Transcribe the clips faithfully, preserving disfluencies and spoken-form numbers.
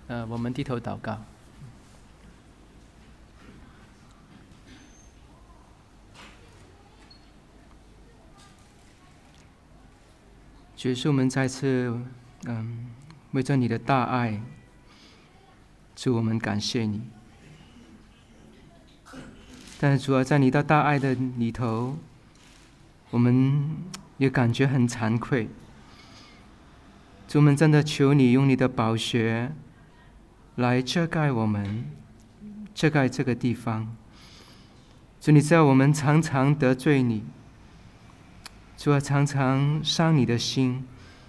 呃，我们低头祷告。主耶稣，我们再次嗯，为着你的大爱，主，我们感谢你。但是主啊，在你的大爱的里头，我们也感觉很惭愧。主，我们真的求你用你的宝血来遮盖我们，遮盖这个地方。主，你知道我们常常得罪你，主啊，常常伤你的心。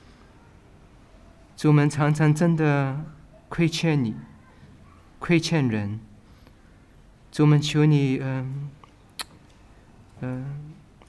主，我们常常真的亏欠你，亏欠人。主，我们求你，嗯，嗯，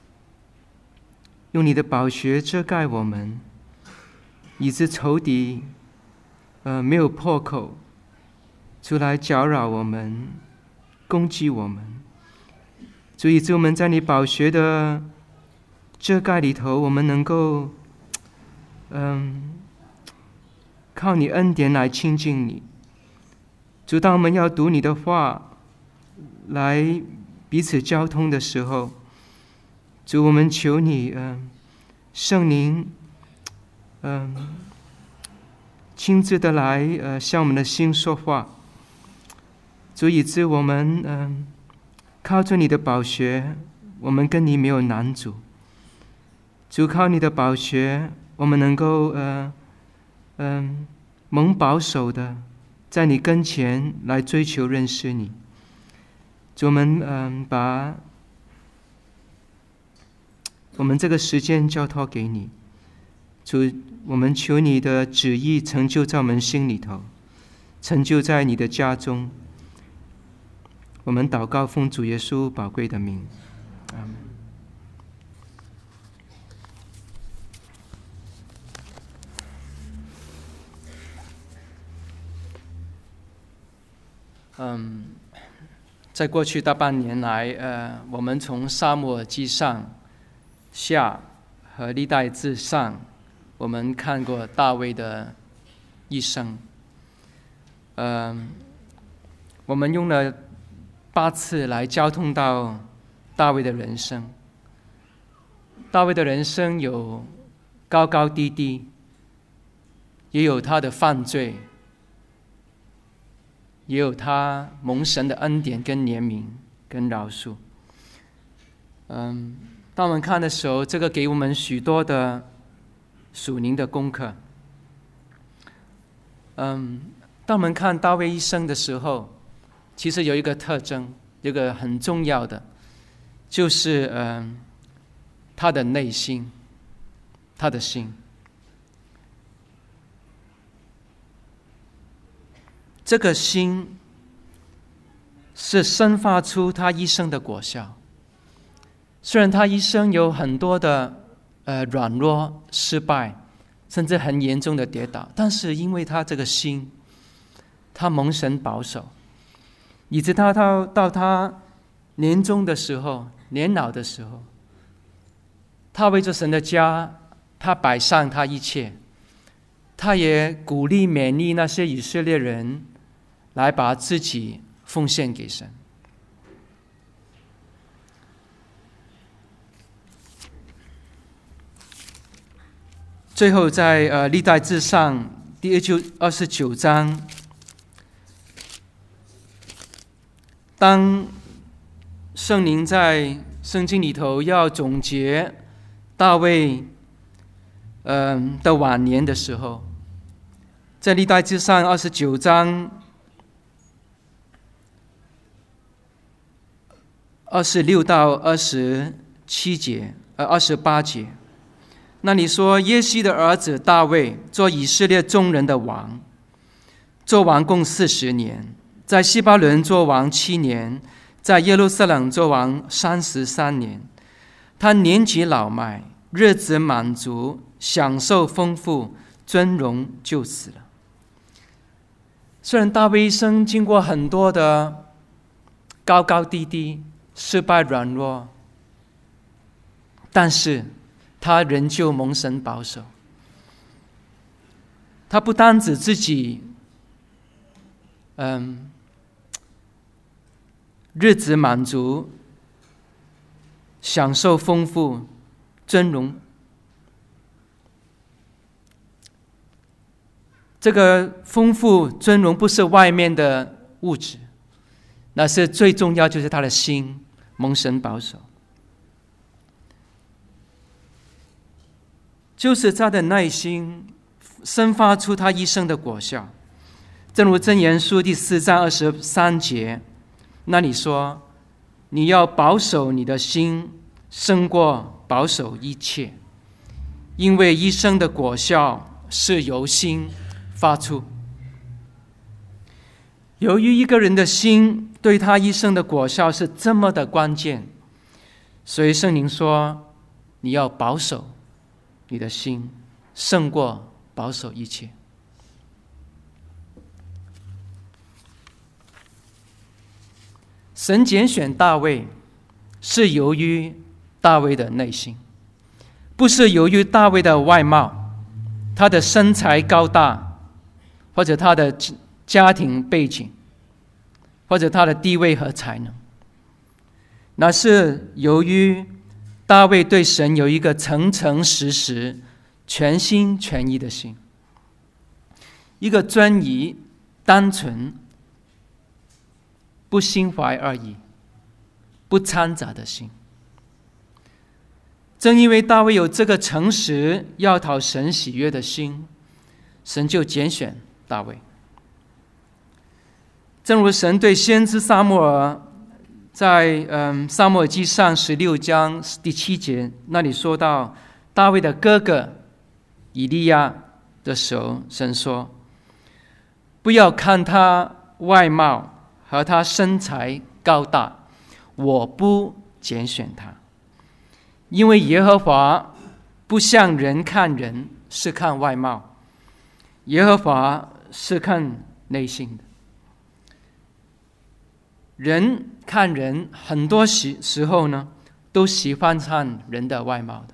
用你的宝血遮盖我们，以致仇敌，呃，没有破口出来搅扰我们，攻击我们。主，以致我们在你宝血的遮盖里头，我们能够，嗯，靠你恩典来亲近你。主，当我们要读你的话，来彼此交通的时候，主，我们求你，嗯，圣灵，嗯，亲自的来，呃，向我们的心说话。主，以致我们，嗯，靠着你的宝血，我们跟你没有难阻。主，靠你的宝血，我们能够，呃，嗯，蒙保守的，在你跟前来追求认识你。主，我们嗯把我们这个时间交托给你。主，我们求你的旨意成就在我们心里头，成就在你的家中。我们祷告奉主耶稣宝贵的名，阿们。嗯。在过去大半年来，呃，我们从撒母耳记上下和历代志上，我们看过大卫的一生。呃，我们用了八次来交通到大卫的人生。大卫的人生有高高低低，也有他的犯罪，也有他蒙神的恩典跟怜悯跟饶恕。嗯，当我们看的时候，这个给我们许多的属灵的功课。嗯，当我们看大卫一生的时候，其实有一个特征，有一个很重要的，就是嗯，他的内心，他的心。这个心是生发出他一生的果效。虽然他一生有很多的呃软弱、失败，甚至很严重的跌倒，但是因为他这个心，他蒙神保守，以致他到到他年终的时候、年老的时候，他为着神的家，他摆上他一切，他也鼓励勉励那些以色列人来把自己奉献给神。最后在呃历代志上第二十九章，当圣灵在圣经里头要总结大卫呃的晚年的时候，在历代志上二十九章二十六到二十七节，呃，二十八节，那里说耶西的儿子大卫做以色列众人的王，做王共四十年，在希巴伦做王七年，在耶路撒冷做王三十三年。他年纪老迈，日子满足，享受丰富，尊荣就死了。虽然大卫一生经过很多的高高低低、失败软弱，但是他仍旧蒙神保守。他不单指自己嗯，日子满足，享受丰富，尊荣。这个丰富尊荣不是外面的物质，那是最重要，就是他的心蒙神保守，就是他的内心生发出他一生的果效。正如箴言书第四章二十三节那里说，你要保守你的心胜过保守一切，因为一生的果效是由心发出。由于一个人的心对他一生的果效是这么的关键，所以圣灵说，你要保守你的心胜过保守一切。神拣选大卫是由于大卫的内心，不是由于大卫的外貌，他的身材高大，或者他的家庭背景，或者他的地位和才能，那是由于大卫对神有一个诚诚实实、全心全意的心，一个专一、单纯、不心怀二意、不掺杂的心。正因为大卫有这个诚实要讨神喜悦的心，神就拣选大卫。正如神对先知撒母耳在嗯撒母耳记上十六章第七节那里说到大卫的哥哥以利亚的时候，神说，不要看他外貌和他身材高大，我不拣选他，因为耶和华不像人看人，是看外貌，耶和华是看内心的。人看人很多时候呢，都喜欢看人的外貌的。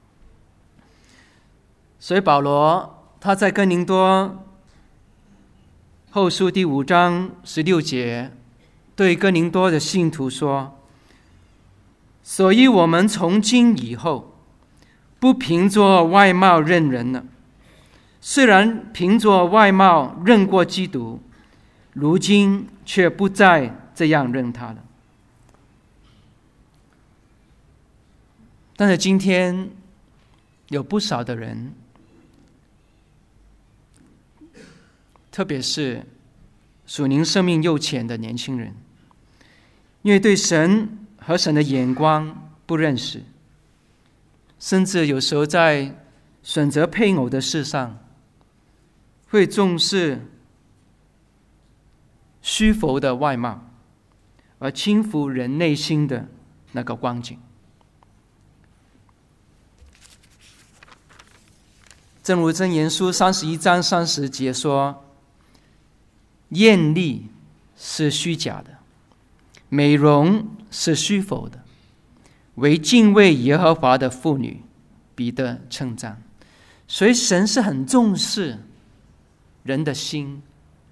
所以保罗他在哥林多后书第五章十六节对哥林多的信徒说，所以我们从今以后不凭着外貌认人了，虽然凭着外貌认过基督，如今却不再这样认他了。但是今天有不少的人，特别是属灵生命又浅的年轻人，因为对神和神的眼光不认识，甚至有时候在选择配偶的事上会重视虚浮的外貌，而轻浮人内心的那个光景。正如箴言书三十一章三十节说，艳丽是虚假的，美容是虚浮的，唯敬畏耶和华的妇女必得称赞。所以神是很重视人的心。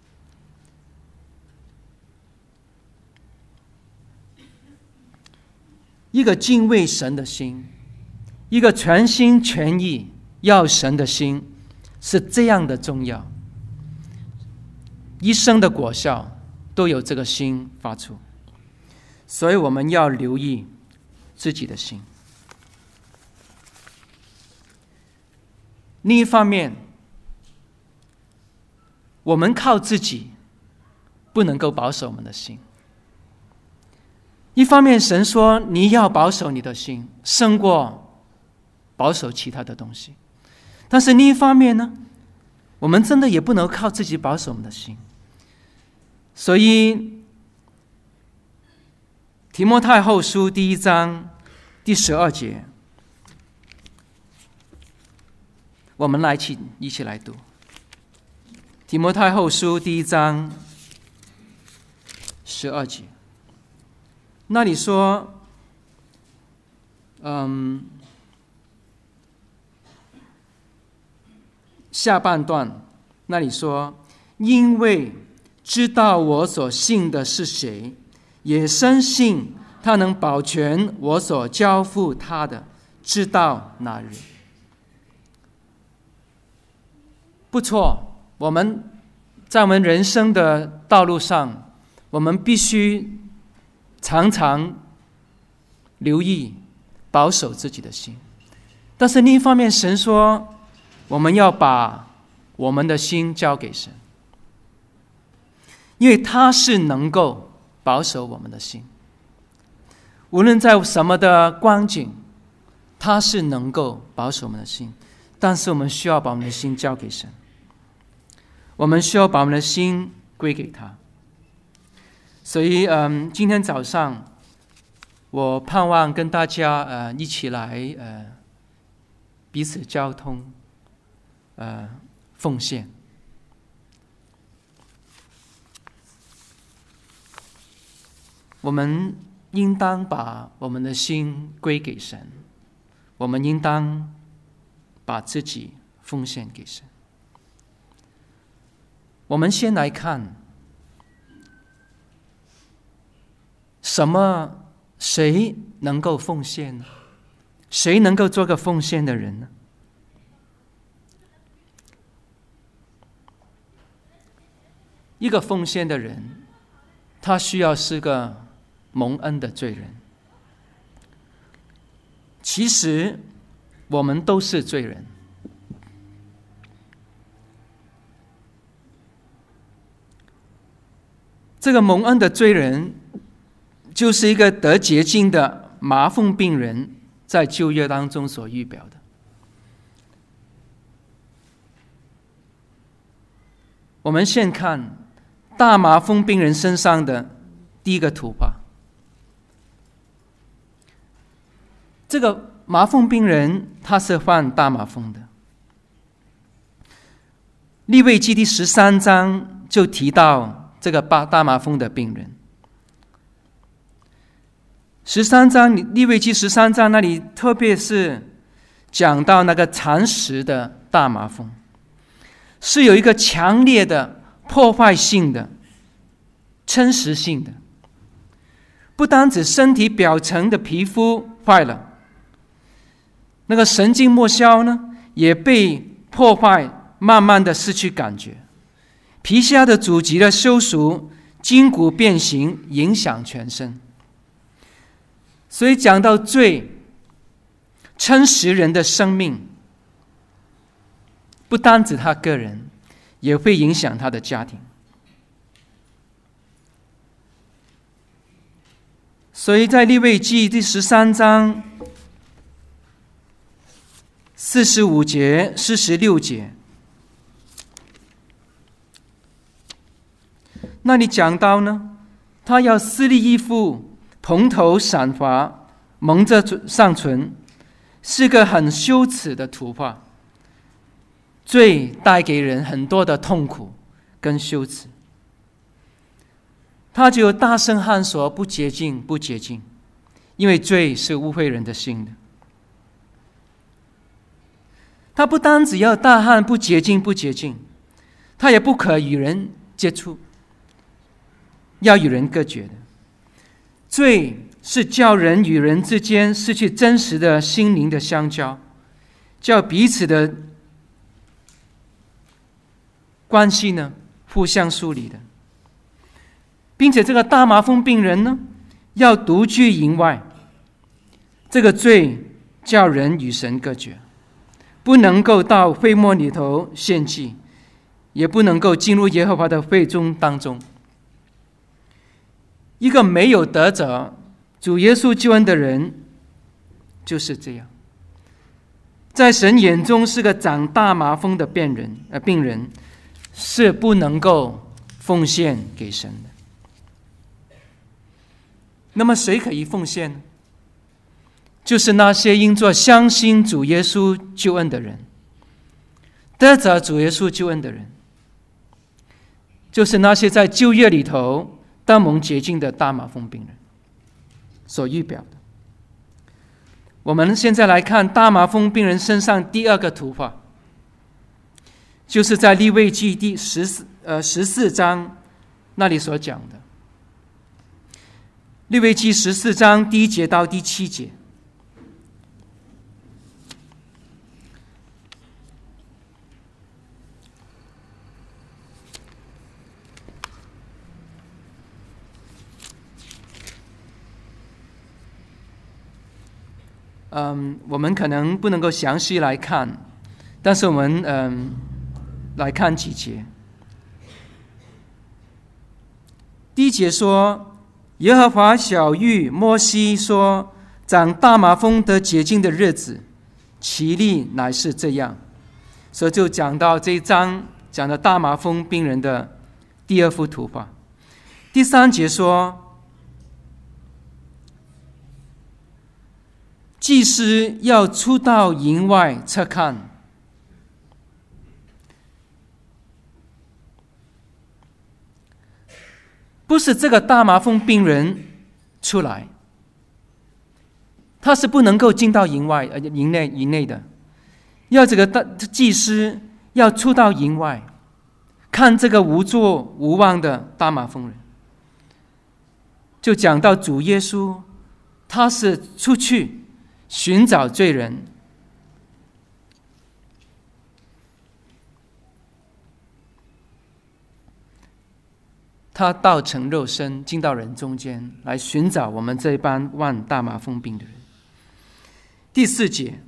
一个敬畏神的心，一个全心全意要神的心，是这样的重要。一生的果效都有这个心发出，所以我们要留意自己的心。另一方面，我们靠自己不能够保守我们的心。一方面神说你要保守你的心胜过保守其他的东西，但是另一方面呢，我们真的也不能靠自己保守我们的心。所以提摩太后书第一章第十二节，我们来起一起来读提摩太后书第一章十二节。那里说，嗯，下半段那里说，因为知道我所信的是谁，也深信他能保全我所交付他的，直到那日。不错，我们在我们人生的道路上，我们必须常常留意保守自己的心。但是另一方面，神说我们要把我们的心交给神，因为他是能够保守我们的心，无论在什么的光景，他是能够保守我们的心。但是我们需要把我们的心交给神，我们需要把我们的心归给他。所以嗯，今天早上我盼望跟大家呃一起来呃彼此交通呃奉献。我们应当把我们的心归给神，我们应当把自己奉献给神。我们先来看什么，谁能够奉献呢？谁能够做个奉献的人呢？一个奉献的人，他需要是个蒙恩的罪人。其实我们都是罪人，这个蒙恩的罪人就是一个得洁净的麻风病人在旧约当中所预表的。我们先看大麻风病人身上的第一个图画。这个麻风病人他是患大麻风的。利未记第十三章就提到这个大麻风的病人。十三章利未记十三章那里特别是讲到那个蚕食的大麻风，是有一个强烈的破坏性的侵蚀性的，不单指身体表层的皮肤坏了，那个神经末梢呢也被破坏，慢慢的失去感觉，皮下的组织的收缩，筋骨变形，影响全身。所以讲到罪侵蚀人的生命，不单指他个人，也会影响他的家庭。所以在利未记第十三章四十五节、四十六节，那里讲到呢，他要撕裂衣服，蓬头散发，蒙着上唇，是个很羞耻的图画。罪带给人很多的痛苦跟羞耻，他只有大声喊说不洁净，不洁净，因为罪是污秽人的心的。他不单只要大喊不洁净，不洁净，他也不可与人接触，要与人隔绝的。罪是叫人与人之间失去真实的心灵的相交，叫彼此的关系呢互相疏离的，并且这个大麻风病人呢要独居营外，这个罪叫人与神隔绝，不能够到会幕里头献祭，也不能够进入耶和华的会中当中。一个没有得着主耶稣救恩的人就是这样，在神眼中是个长大麻风的病人，呃，病人是不能够奉献给神的。那么谁可以奉献呢？就是那些因着相信主耶稣救恩的人，得着主耶稣救恩的人，就是那些在旧约里头得蒙洁净的大麻风病人所预表的。我们现在来看大麻风病人身上第二个图画，就是在利未记第十四呃十四章那里所讲的。利未记十四章第一节到第七节，嗯，我们可能不能够详细来看，但是我们嗯来看几节。第一节说，耶和华晓谕摩西说，长大麻风得洁净的日子，其例乃是这样。所以就讲到这一章讲的大麻风病人的第二幅图画。第三节说，祭司要出到营外测看，不是这个大麻风病人出来，他是不能够进到营外呃营内营内的，要这个大祭司要出到营外，看这个无作无望的大麻风人。就讲到主耶稣，他是出去寻找罪人，他道成肉身，进到人中间，来寻找我们这一班患大麻风病的人。第四节，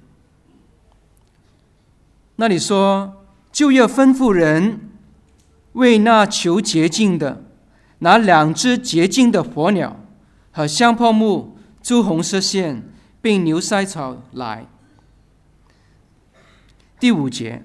那里说，就要吩咐人为那求洁净的，拿两只洁净的火鸟和香柏木、朱红色线并牛腮草来。第五节，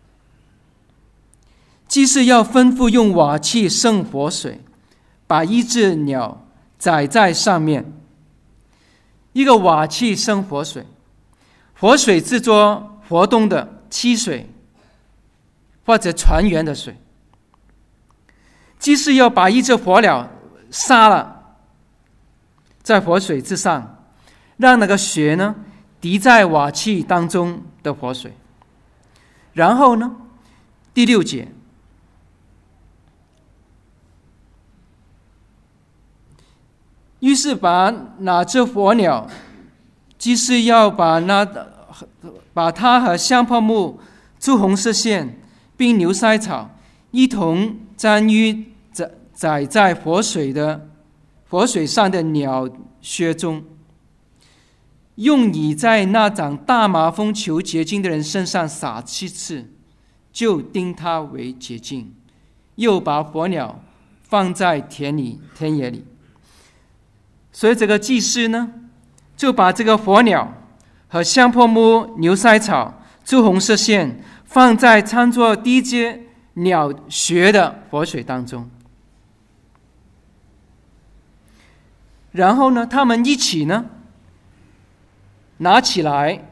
祭司要吩咐用瓦器盛活水，把一只鸟宰在上面。一个瓦器盛活水，活水制作活动的汽水或者船员的水。祭司要把一只火鸟杀了，在活水之上，让那个血呢滴在瓦器当中的活水。然后呢，第六节，于是把那只火鸟，祭司要把那把它和香柏木、朱红色线并牛腮草一同沾于宰在活水的活水上的鸟穴中，用以在那长大麻风求洁净的人身上撒七次，就定他为洁净。又把火鸟放在田里田野里。所以这个祭司呢，就把这个火鸟和香柏木、牛腮草、朱红色线放在参作第一阶鸟穴的活水当中。然后呢，他们一起呢拿起来，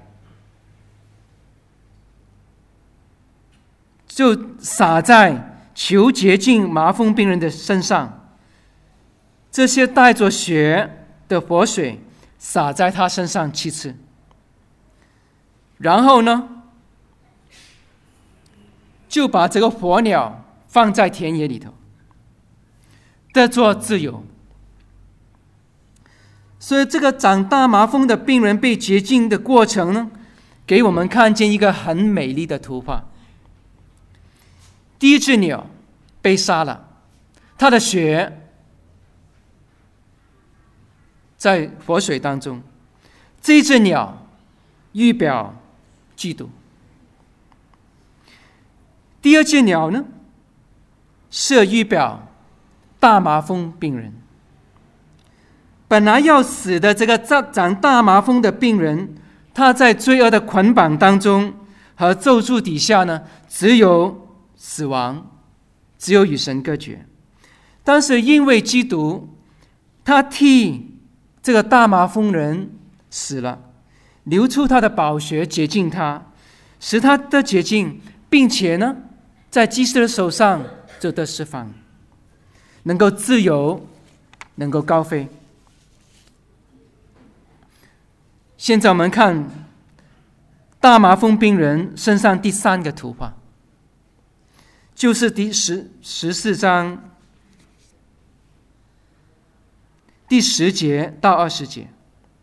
就洒在求洁净麻风病人的身上。这些带着血的活水洒在他身上七次。然后呢，就把这个火鸟放在田野里头，得做自由。所以这个长大麻风的病人被洁净的过程呢，给我们看见一个很美丽的图画。第一只鸟被杀了，它的血在活水当中。这只鸟预表基督。第二只鸟呢，是预表大麻风病人。本来要死的这个长大麻风的病人，他在罪恶的捆绑当中和咒诅底下呢，只有死亡，只有与神隔绝。但是因为基督，他替这个大麻风人死了，流出他的宝血洁净他，使他的洁净，并且呢，在祭司的手上就得释放，能够自由，能够高飞。现在我们看大麻风病人身上第三个图画，就是第十十四章第十节到二十节。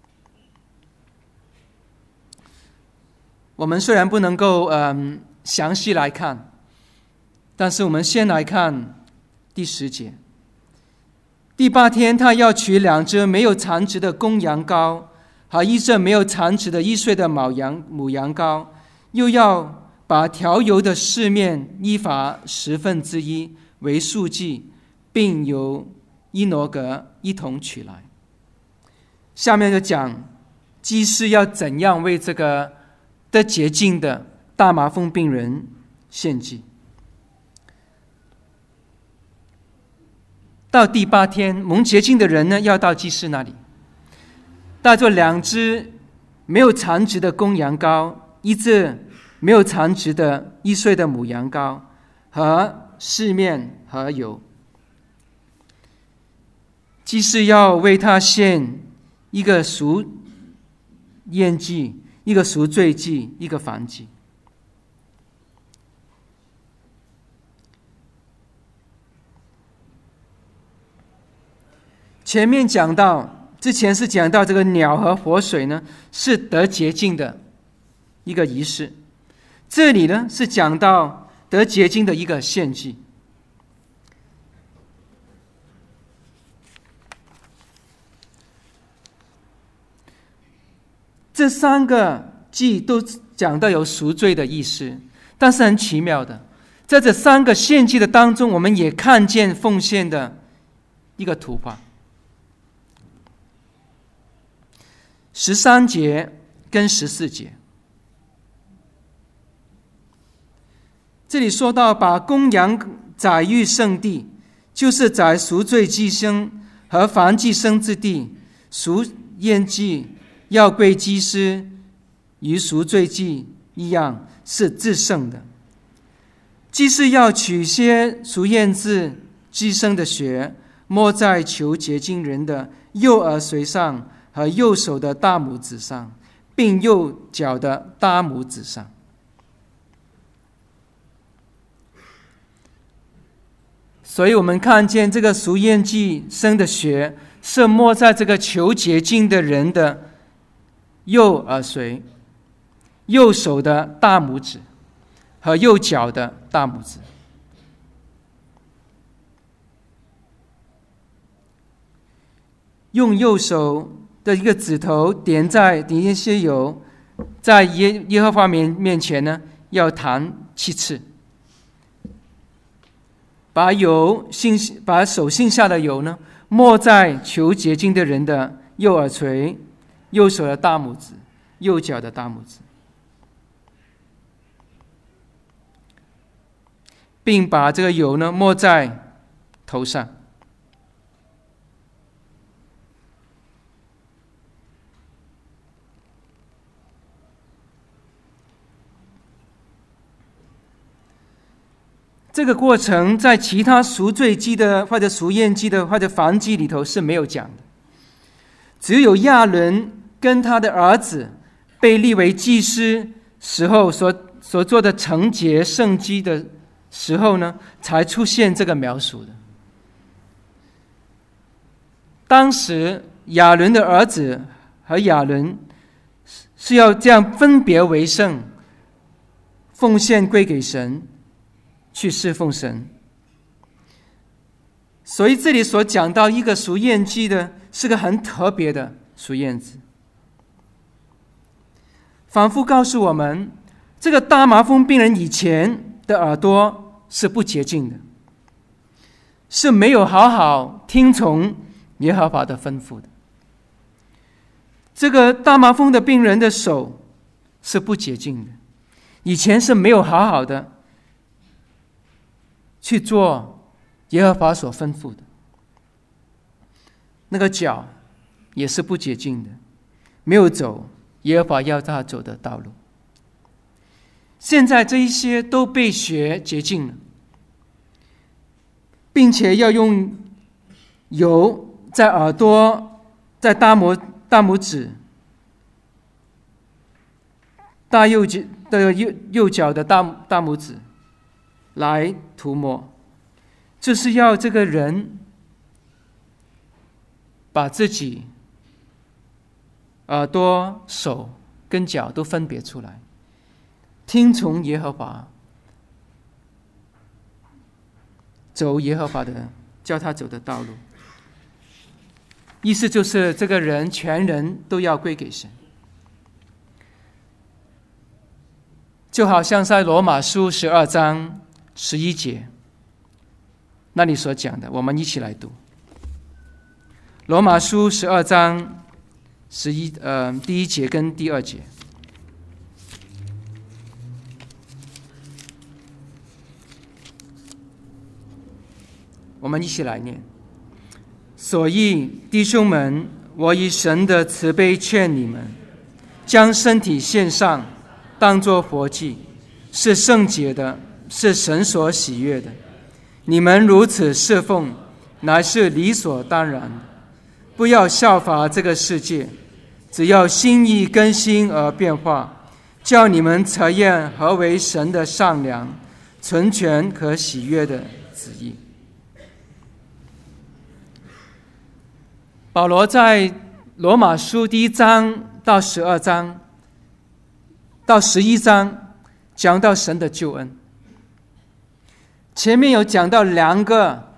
我们虽然不能够嗯详细来看，但是我们先来看第十节。第八天，他要取两只没有残值的公羊羔和一只没有残值的一岁的母羊母羊羔，又要把调油的市面依法十分之一为素祭，并由伊挪格一同取来。下面就讲祭司要怎样为这个得洁净的大麻风病人献祭。到第八天，蒙洁净的人呢，要到祭司那里，带着两只没有残值的公羊羔，一只没有残值的一岁的母羊羔和市面和油。祭司要为他献一个赎验祭，一个赎罪祭，一个燔祭。前面讲到，之前是讲到这个鸟和活水呢是得洁净的一个仪式，这里呢是讲到得洁净的一个献祭。这三个祭都讲到有赎罪的意思，但是很奇妙的，在这三个献祭的当中，我们也看见奉献的一个图画。十三节跟十四节，这里说到把公羊宰于圣地，就是宰赎罪祭牲和燔祭牲之地，赎验祭要归祭司，与赎罪祭一样是至圣的。祭司要取些赎验祭祭牲的血，抹在求洁净人的右耳垂上和右手的大拇指上，并右脚的大拇指上。所以我们看见这个赎验祭牲的血是抹在这个求洁净的人的右耳垂、右手的大拇指和右脚的大拇指。用右手的一个指头点在点一些油，在耶耶和华面面前呢，要弹七次，把油剩把手剩下的油呢，抹在求洁净的人的右耳垂、右手的大拇指、右脚的大拇指，并把这个油呢抹在头上。这个过程在其他赎罪祭的或者赎验祭的或者燔祭里头是没有讲的，只有亚伦跟他的儿子被立为祭司时候所所做的惩戒圣祭的时候呢，才出现这个描述的。当时亚伦的儿子和亚伦是要这样分别为圣，奉献归给神，去侍奉神。所以这里所讲到一个赎验祭的是个很特别的赎验祭，反复告诉我们，这个大麻风病人以前的耳朵是不洁净的，是没有好好听从耶和华的吩咐的。这个大麻风的病人的手是不洁净的，以前是没有好好的去做耶和华所吩咐的。那个脚也是不洁净的，没有走耶和华要他走的道路。现在这一些都被血洁净了，并且要用油在耳朵、在大拇大拇指、大右脚的右右脚的大大拇指来涂抹，这是要这个人把自己耳朵、手跟脚都分别出来，听从耶和华，走耶和华的叫他走的道路。意思就是这个人全人都要归给神，就好像在罗马书十二章十一节那里所讲的，我们一起来读。罗马书十二章十一呃第一节跟第二节，我们一起来念。所以弟兄们，我以神的慈悲劝你们，将身体献上，当作活祭，是圣洁的，是神所喜悦的。你们如此侍奉，乃是理所当然的。不要效法这个世界，只要心意更新而变化，叫你们测验何为神的善良、纯全和喜悦的旨意。保罗在罗马书第一章到十二章到十一章讲到神的救恩，前面有讲到两个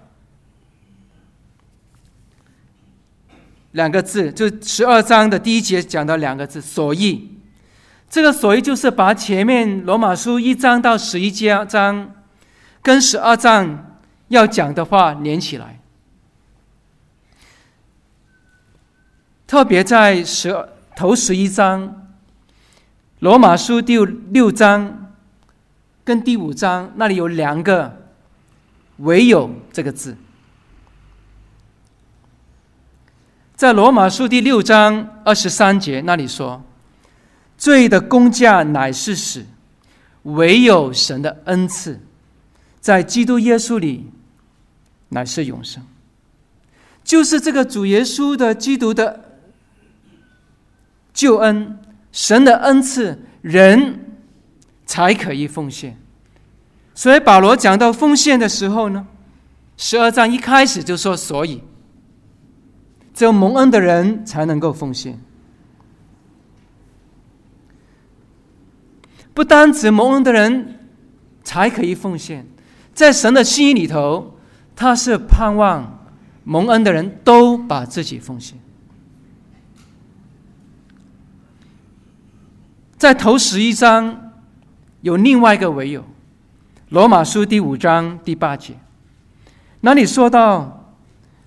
两个字，就十二章的第一节讲到两个字，所以。这个所以就是把前面罗马书一章到十一章跟十二章要讲的话连起来。特别在十头十一章，罗马书第六章跟第五章那里有两个唯有这个字。在罗马书第六章二十三节那里说，罪的工价乃是死，唯有神的恩赐在基督耶稣里乃是永生。就是这个主耶稣的基督的救恩，神的恩赐，人才可以奉献。所以保罗讲到奉献的时候呢，十二章一开始就说，所以只有蒙恩的人才能够奉献。不单只蒙恩的人才可以奉献，在神的心意里头，他是盼望蒙恩的人都把自己奉献。在头十一章有另外一个唯有，罗马书第五章第八节，那里说到，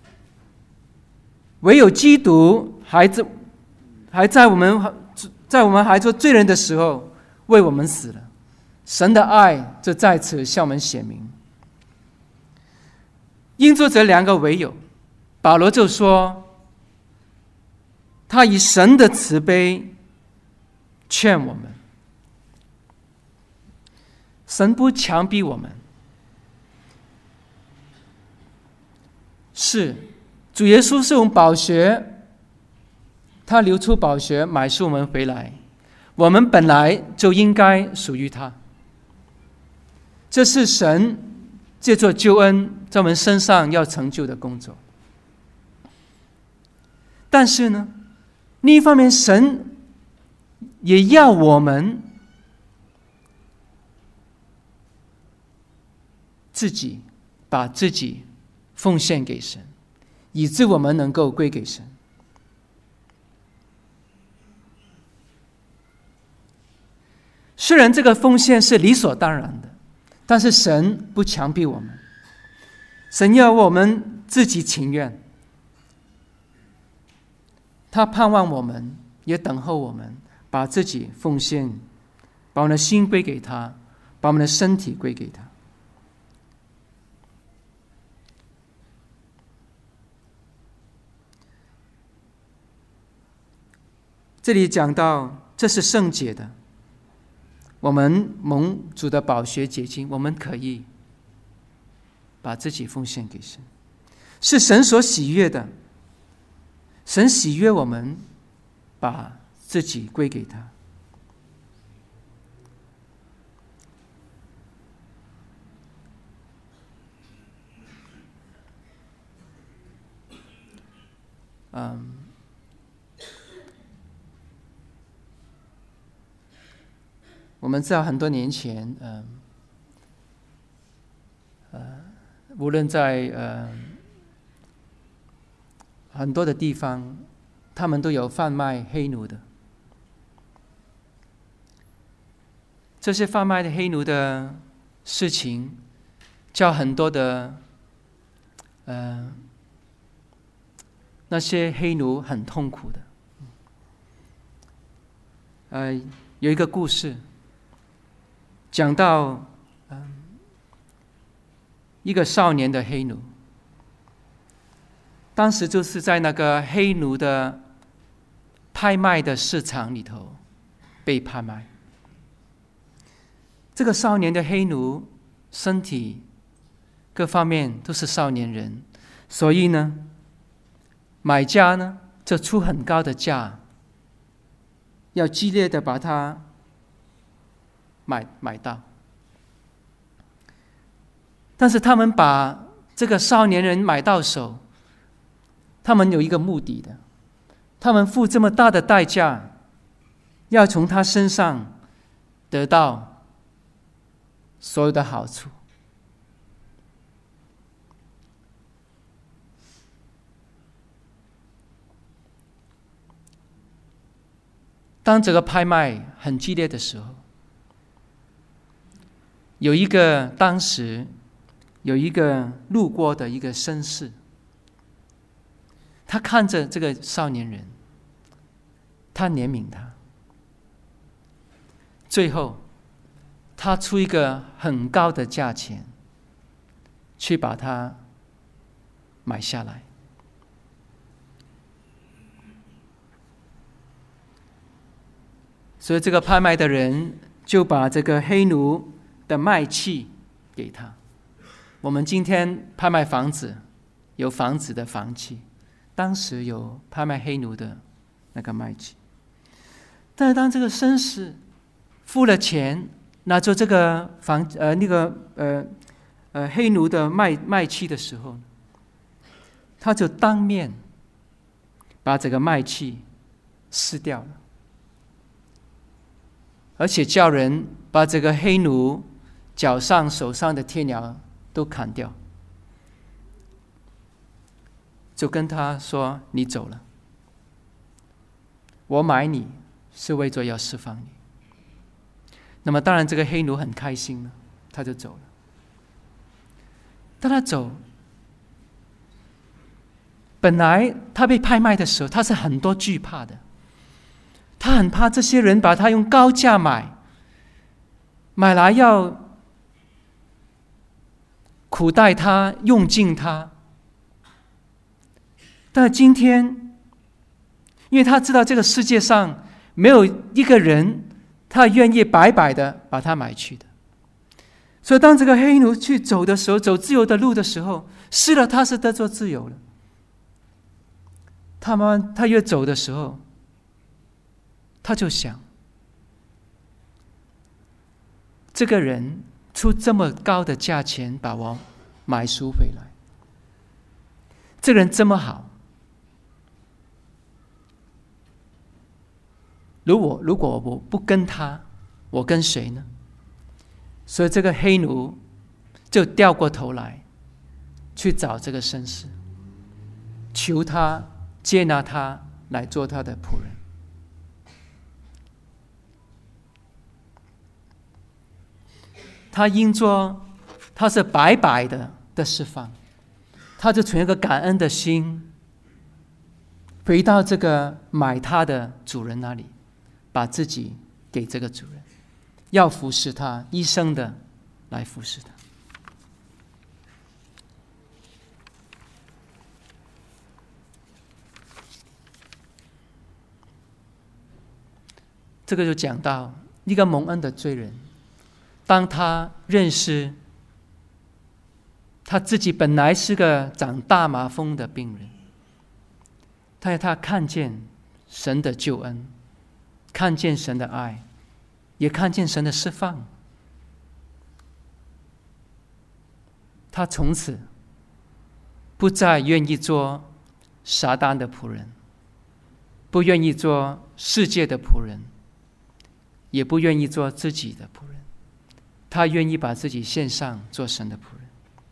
唯有基督还在还在我们在我们还做罪人的时候为我们死了，神的爱就在此向我们显明。因着这两个唯有，保罗就说，他以神的慈悲劝我们，神不强逼我们，是主耶稣是用宝血，他流出宝血买赎我们回来，我们本来就应该属于他。这是神借着救恩在我们身上要成就的工作。但是呢，另一方面，神也要我们自己把自己奉献给神，以致我们能够归给神。虽然这个奉献是理所当然的，但是神不强逼我们，神要我们自己情愿。他盼望我们，也等候我们把自己奉献，把我们的心归给他，把我们的身体归给他。这里讲到，这是圣洁的，我们蒙主的宝血洁净，我们可以把自己奉献给神，是神所喜悦的。神喜悦我们把自己归给他。 嗯，我们知道很多年前，嗯，呃，无论在呃很多的地方，他们都有贩卖黑奴的。这些贩卖的黑奴的事情，叫很多的呃那些黑奴很痛苦的。呃，有一个故事讲到，嗯，一个少年的黑奴，当时就是在那个黑奴的拍卖的市场里头被拍卖。这个少年的黑奴身体各方面都是少年人，所以呢，买家呢就出很高的价，要激烈的把它买买到。但是他们把这个少年人买到手，他们有一个目的的，他们付这么大的代价，要从他身上得到所有的好处。当这个拍卖很激烈的时候，有一个当时有一个路过的一个绅士，他看着这个少年人，他怜悯他，最后他出一个很高的价钱去把它买下来。所以这个拍卖的人就把这个黑奴的卖契给他。我们今天拍卖房子有房子的房契，当时有拍卖黑奴的那个卖契。但是当这个绅士付了钱，拿着这个房呃那个呃呃黑奴的卖卖契的时候，他就当面把这个卖契撕掉了，而且叫人把这个黑奴脚上手上的贴鸟都砍掉，就跟他说：“你走了，我买你是为着要释放你。”那么当然这个黑奴很开心了，他就走了。当他走，本来他被拍卖的时候，他是很多惧怕的，他很怕这些人把他用高价买，买来要苦待他，用尽他。但今天，因为他知道这个世界上没有一个人他愿意白白的把他买去的，所以当这个黑奴去走的时候，走自由的路的时候，失了他是得做自由了。他们他越走的时候，他就想，这个人出这么高的价钱把我买赎回来，这个人这么好，如果如果我不跟他，我跟谁呢？所以这个黑奴就掉过头来去找这个绅士，求他接纳他来做他的仆人。他因着他是白白的的释放，他就存一个感恩的心，回到这个买他的主人那里，把自己给这个主人，要服侍他，一生的来服侍他。这个就讲到一个蒙恩的罪人，当他认识他自己本来是个长大麻风的病人，但是他看见神的救恩，看见神的爱，也看见神的释放，他从此不再愿意做撒旦的仆人，不愿意做世界的仆人，也不愿意做自己的仆人，他愿意把自己献上做神的仆人。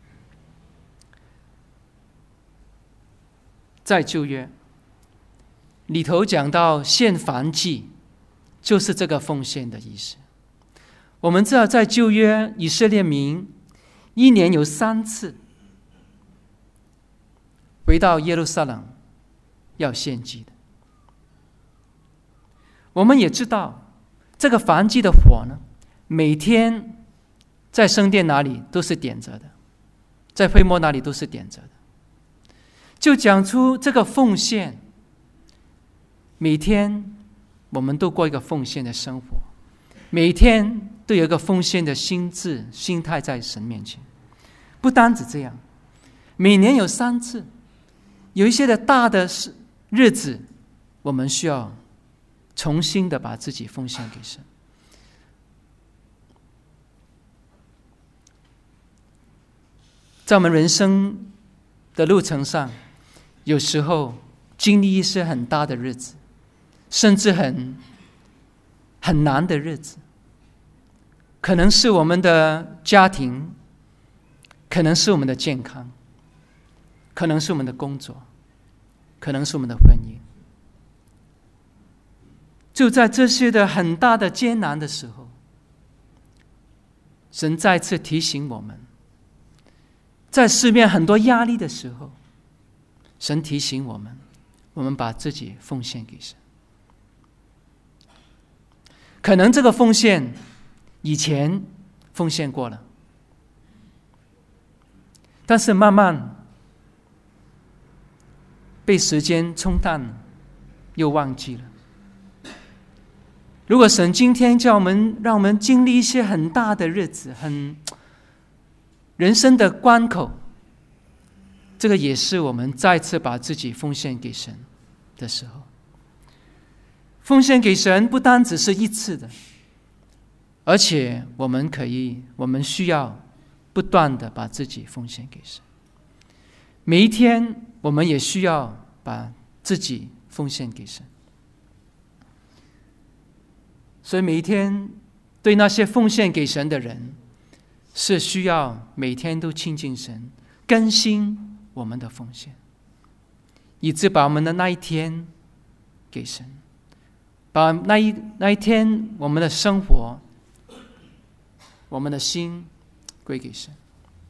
在旧约里头讲到献燔祭，就是这个奉献的意思。我们知道在旧约以色列民一年有三次回到耶路撒冷要献祭的。我们也知道这个燔祭的火呢，每天在圣殿哪里都是点着的，在会幕哪里都是点着的，就讲出这个奉献，每天我们都过一个奉献的生活，每天都有一个奉献的心智心态在神面前。不单止这样，每年有三次，有一些的大的日子，我们需要重新的把自己奉献给神。在我们人生的路程上，有时候经历一些很大的日子，甚至很很难的日子，可能是我们的家庭，可能是我们的健康，可能是我们的工作，可能是我们的婚姻。就在这些的很大的艰难的时候，神再次提醒我们，在四面很多压力的时候，神提醒我们，我们把自己奉献给神。可能这个奉献以前奉献过了，但是慢慢被时间冲淡了，又忘记了。如果神今天叫我们，让我们经历一些很大的日子，很人生的关口，这个也是我们再次把自己奉献给神的时候。奉献给神不单只是一次的，而且我们可以，我们需要不断的把自己奉献给神。每一天我们也需要把自己奉献给神。所以每一天对那些奉献给神的人，是需要每天都亲近神，更新我们的奉献，以致把我们的那一天给神，把那一那一天我们的生活，我们的心归给神。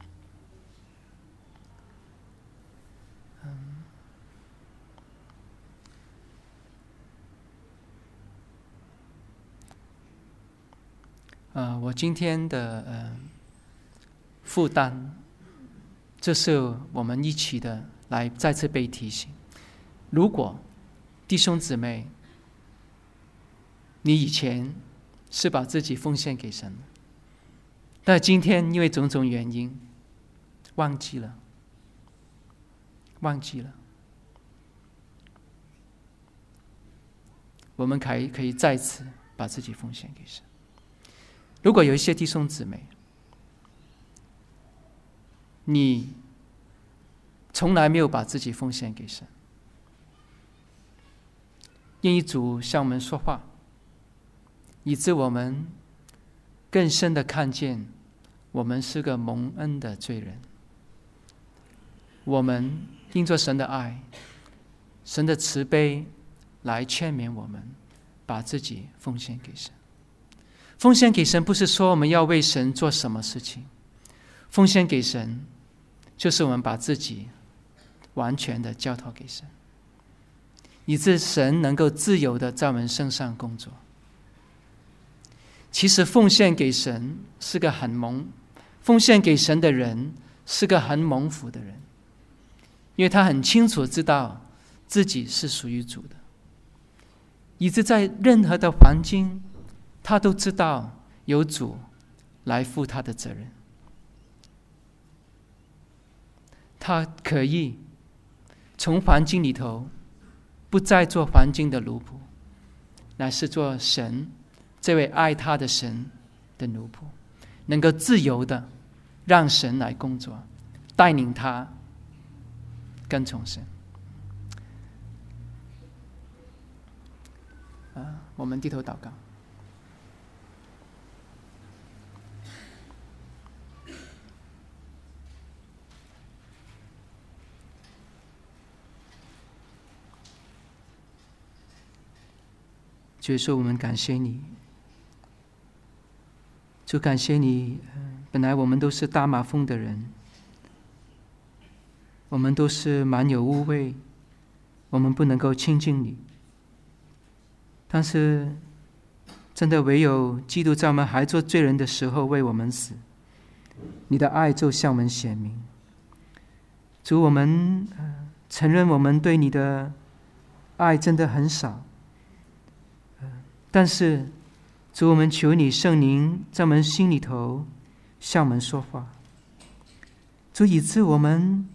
呃，我今天的呃负担，这是我们一起的来再次被提醒。如果弟兄姊妹，你以前是把自己奉献给神的，但今天因为种种原因忘记了，忘记了，我们可以可以再次把自己奉献给神。如果有一些弟兄姊妹，你从来没有把自己奉献给神，愿意主向我们说话，以致我们更深的看见我们是个蒙恩的罪人，我们因着神的爱，神的慈悲来劝勉我们把自己奉献给神。奉献给神不是说我们要为神做什么事情，奉献给神就是我们把自己完全的交托给神，以致神能够自由的在我们身上工作。其实奉献给神是个很蒙，奉献给神的人是个很蒙福的人，因为他很清楚知道自己是属于主的，以致在任何的环境他都知道有主来负他的责任。他可以从环境里头不再做环境的奴仆，乃是做神这位爱他的神的奴仆，能够自由的让神来工作，带领他跟从神。 呃，我们低头祷告。 主耶稣，我们感谢你，主感谢你。本来我们都是大麻风的人，我们都是满有污秽，我们不能够亲近你。但是，真的唯有基督在我们还做罪人的时候为我们死，你的爱就向我们显明。主，我们承认我们对你的爱真的很少。但是主，我们求你圣灵在我们心里头向我们说话，主，以致我们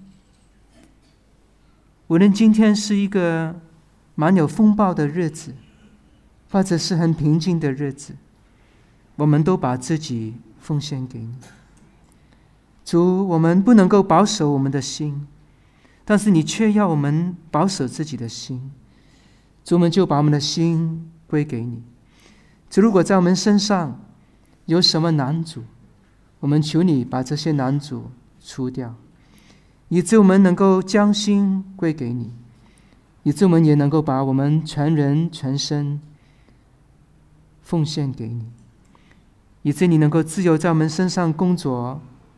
无论今天是一个满有风暴的日子，或者是很平静的日子，我们都把自己奉献给你。主，我们不能够保守我们的心，但是你却要我们保守自己的心。主，我们就把我们的心归给你。主，如果在我们身上有什么难阻，我们求你把这些难阻除掉，以致我们能够将心归给你，以致我们也能够把我们全人全身奉献给你，以致你能够自由在我们身上工作，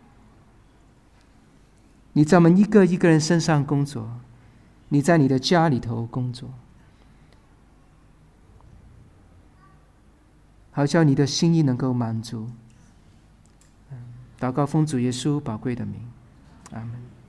你在我们一个一个人身上工作，你在你的家里头工作，好叫你的心意能够满足。祷告奉主耶稣宝贵的名，阿们。